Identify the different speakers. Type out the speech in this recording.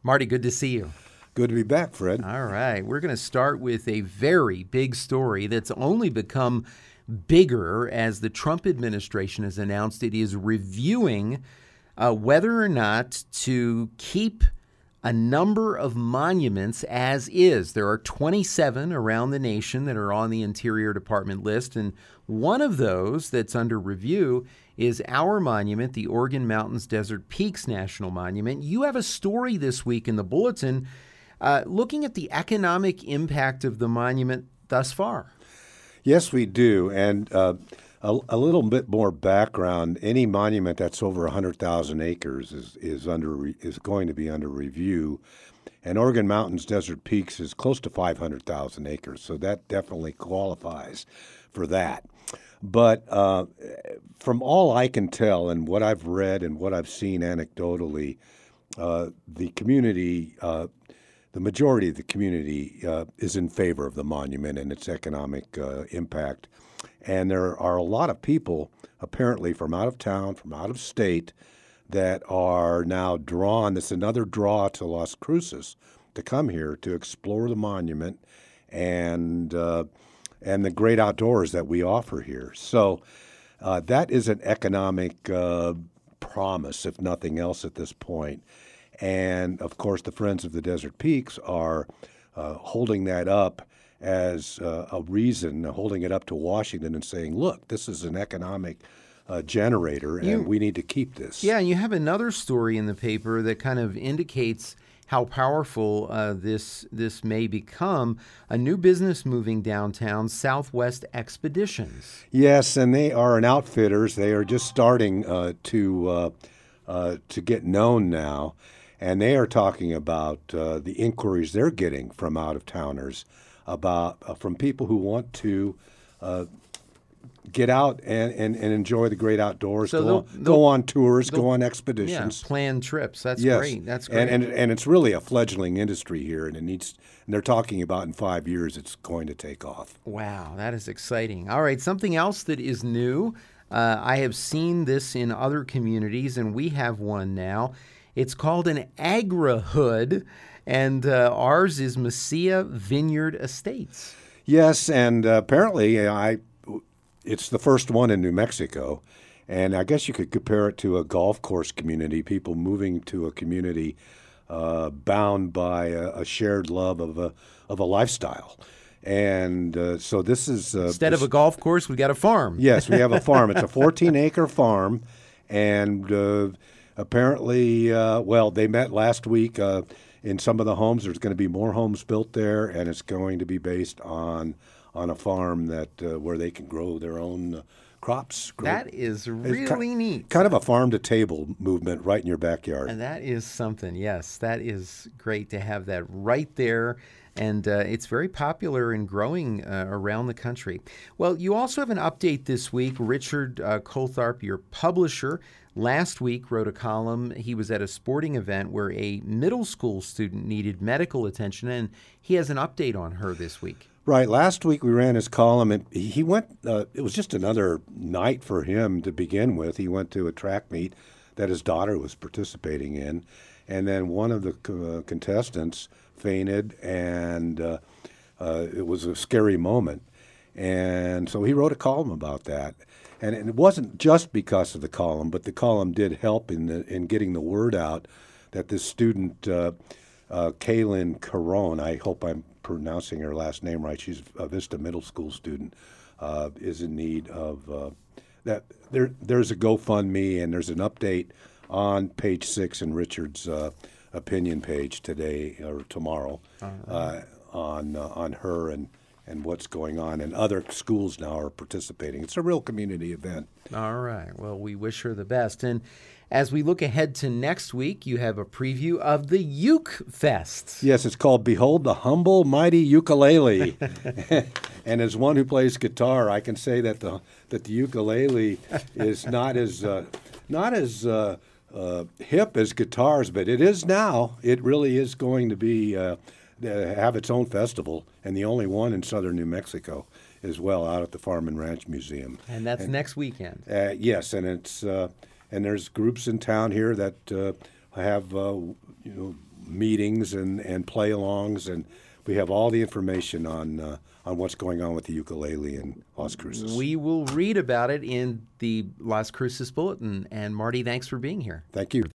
Speaker 1: Marty, good to see you.
Speaker 2: Good to be back, Fred.
Speaker 1: All right. We're going to start with a very big story that's only become bigger as the Trump administration has announced it is reviewing whether or not to keep a number of monuments as is. There are 27 around the nation that are on the Interior Department list, and one of those that's under review is our monument, the Organ Mountains Desert Peaks National Monument. You have a story this week in the Bulletin looking at the economic impact of the monument thus far.
Speaker 2: Yes, we do. And a little bit more background. Any monument that's over 100,000 acres is going to be under review. And Organ Mountains Desert Peaks is close to 500,000 acres, so that definitely qualifies for that. But from all I can tell and what I've read and what I've seen anecdotally, the community, the majority of the community is in favor of the monument and its economic impact. And there are a lot of people, apparently from out of town, from out of state, that are now drawn. It's another draw to Las Cruces to come here to explore the monument and the great outdoors that we offer here. So that is an economic promise, if nothing else, at this point. And, of course, the Friends of the Desert Peaks are holding that up as a reason, holding it up to Washington and saying, look, this is an economic generator, and we need to keep this.
Speaker 1: Yeah, and you have another story in the paper that kind of indicates how powerful this may become. A new business moving downtown, Southwest Expeditions.
Speaker 2: Yes, and they are an outfitters. They are just starting to get known now, and they are talking about the inquiries they're getting from out-of-towners, from people who want to get out and enjoy the great outdoors,
Speaker 1: So
Speaker 2: go on tours, go on expeditions.
Speaker 1: Yeah, plan trips. That's
Speaker 2: Yes.
Speaker 1: great. That's great.
Speaker 2: And it's really a fledgling industry here, and they're talking about in 5 years it's going to take off.
Speaker 1: Wow, that is exciting. All right, something else that is new. I have seen this in other communities, and we have one now. It's called an agri-hood, and ours is Mesilla Vineyard Estates.
Speaker 2: Yes, and apparently it's the first one in New Mexico, and I guess you could compare it to a golf course community, people moving to a community bound by a shared love of a lifestyle. And so this is...
Speaker 1: Instead of a golf course, we got a farm.
Speaker 2: Yes, we have a farm. It's a 14-acre farm, and apparently, they met last week in some of the homes. There's going to be more homes built there, and it's going to be based on a farm that where they can grow their own crops.
Speaker 1: That is really neat.
Speaker 2: Kind of a farm-to-table movement right in your backyard.
Speaker 1: And that is something, yes. That is great to have that right there. And it's very popular and growing around the country. Well, you also have an update this week. Richard Coltharp, your publisher, last week wrote a column. He was at a sporting event where a middle school student needed medical attention, and he has an update on her this week.
Speaker 2: Right. Last week we ran his column, and he went, it was just another night for him to begin with. He went to a track meet that his daughter was participating in, and then one of the contestants fainted, and it was a scary moment. And so he wrote a column about that. And it wasn't just because of the column, but the column did help in getting the word out that this student, Kaylin Caron, I hope I'm pronouncing her last name right, she's a Vista Middle School student, is in need of that. There's a GoFundMe, and there's an update on page 6 in Richard's opinion page today or tomorrow on her and what's going on. And other schools now are participating. It's a real community event.
Speaker 1: All right. Well, we wish her the best. And as we look ahead to next week, you have a preview of the Uke Fest.
Speaker 2: Yes, it's called Behold the Humble Mighty Ukulele. And as one who plays guitar, I can say that the ukulele is not as hip as guitars, but it is now. It really is going to be have its own festival, and the only one in southern New Mexico as well, out at the Farm and Ranch Museum.
Speaker 1: And that's next weekend.
Speaker 2: Yes, and it's and there's groups in town here that have meetings and play-alongs, and we have all the information on what's going on with the ukulele in Las Cruces.
Speaker 1: We will read about it in the Las Cruces Bulletin. And Marty, thanks for being here.
Speaker 2: Thank you.